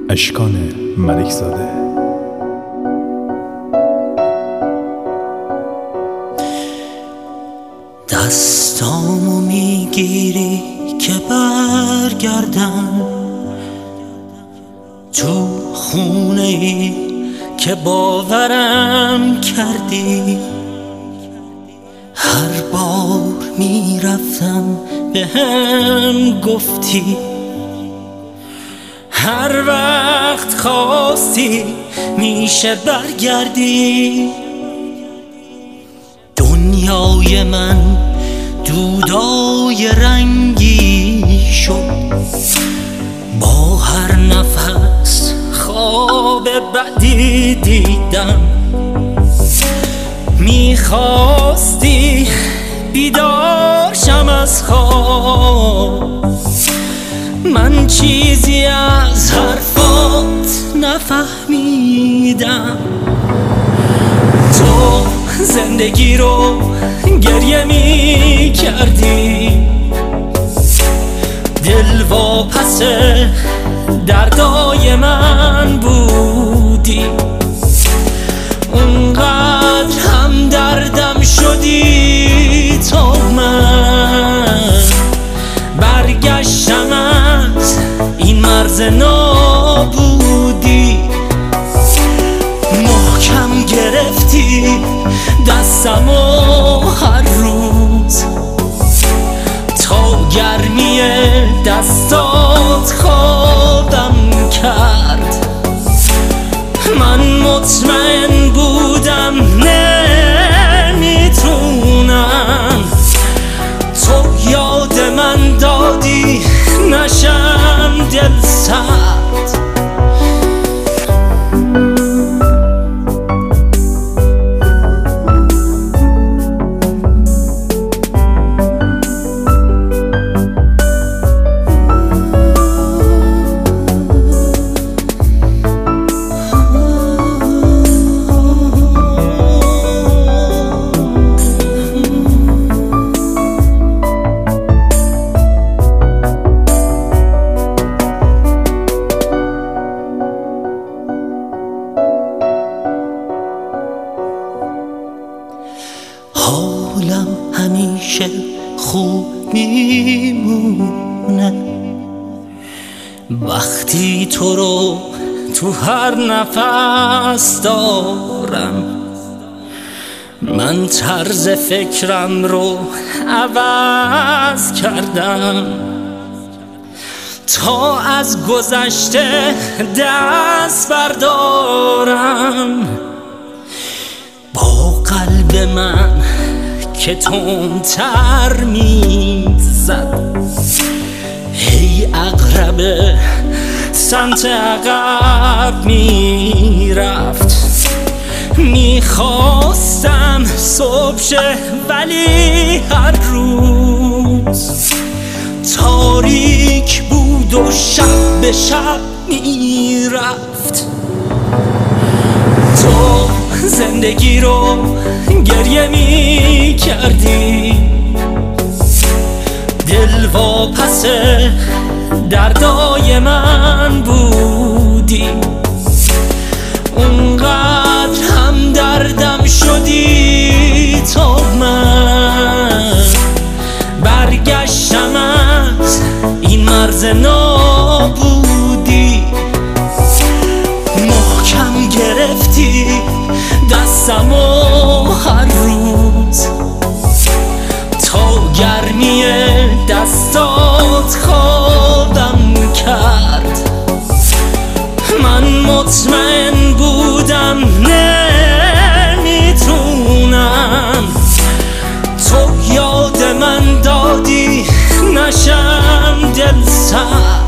اشکان ملکزاده. دستامو میگیری که برگردم تو خونه ای که باورم کردی. هر بار میرفتم به هم گفتی، هر وقت خواستی میشه برگردی. دنیای من دودای رنگی شد، با هر نفس خواب بدی دیدم. میخواستی بیدارشم از خواب، من چیزی از حرفات نفهمیدم. تو زندگی رو گریه می کردی، دل واپس دردای من بودی. اونقدر هم دردم شدی تا من برگشتم از این مرز نابودی. محکم گرفتی دستمو هر روز، تا گرمی دستات خوابم کرد. من مطمئن بودم نمیتونم تو یاد من دادی نشم دل سرد. حالم همیشه خوب میمونه وقتی تو رو تو هر نفس دارم. من طرز فکرم رو عوض کردم تا از گذشته دست بردارم. با قلب من که تندتر میزد، هی عقرب سمت عقب میرفت. میخواستم صبح شه ولی هر روز تاریک بود و شب به شب میرفت. تو زندگی رو گریه می کردی، دل واپس دردای من بودی. اونقدر هم دردم شدی تا من برگشتم از این مرز نابودی. محکم گرفتی دستمو هر روز، تا گرمی دستات خوابم کرد. من مطمئن بودم نمیتونم تو یاد من دادی نشم دل سرد.